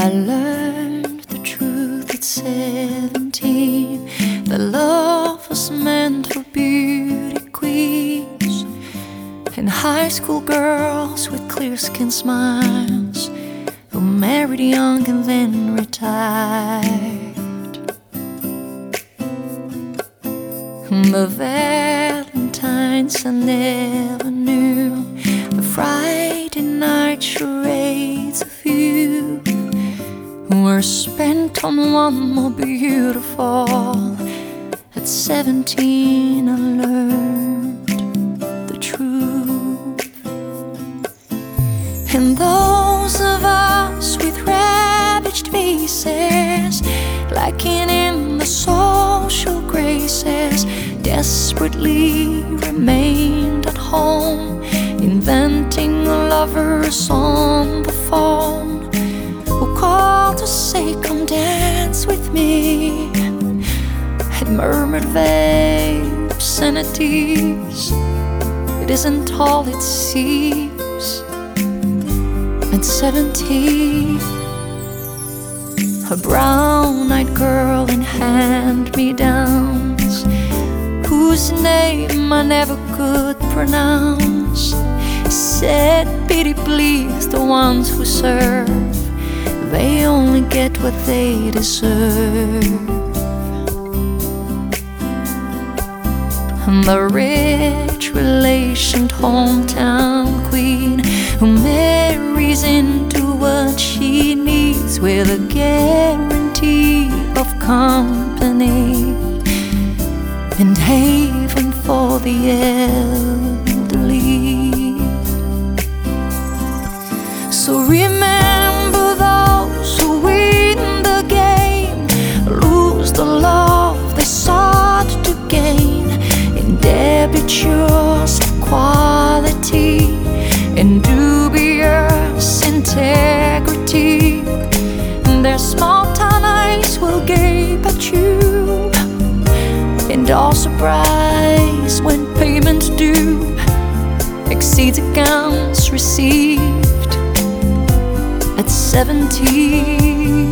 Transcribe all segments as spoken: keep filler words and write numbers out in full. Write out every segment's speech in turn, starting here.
I learned the truth at seventeen, that love was meant for beauty queens and high school girls with clear skin smiles who married young and then retired. But Valentine's I never knew, the Friday night charades of you were spent on one more beautiful. At seventeen I learned the truth. And those of us with ravaged faces, lacking in the social graces, desperately remained at home, inventing lovers on the phone who called to say, "Come dance with me," had murmured vague obscenities. It isn't all it seems. At seventeen, a brown-eyed girl in hand-me-downs, whose name I never could pronounce, said, "Pity please the ones who serve, they only get what they deserve." And the rich relationed hometown queen who marries into what she needs with a guarantee of company and haven for the elderly. So remember those who win the game, lose the love they sought to gain, indebitedness of quality and dubious integrity. Their small town eyes will gape at you, and all surprise when payment due exceeds accounts received at seventeen.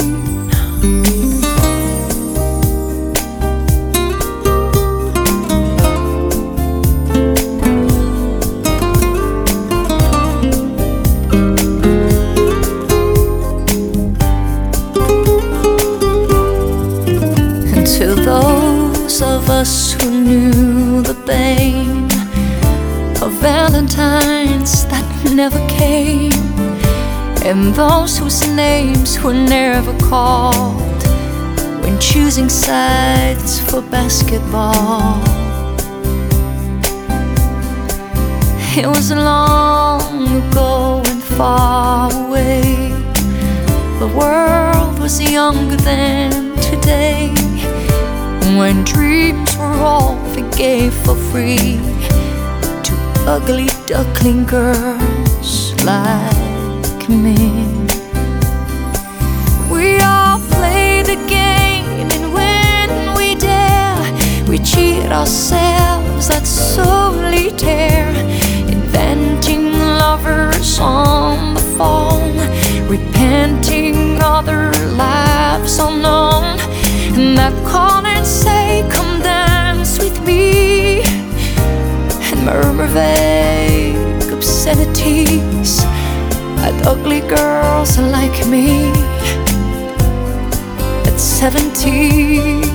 To those of us who knew the pain of Valentines that never came, and those whose names were never called when choosing sides for basketball, it was long ago and far away. The world was younger than today, when dreams were all they gave for free to ugly duckling girls like me. We all play the game, and when we dare, we cheat ourselves at solitaire, inventing lovers on the phone, repenting other lives unknown, and that call and say, "Come dance with me," and murmur vague obscenities at ugly girls like me at seventeen.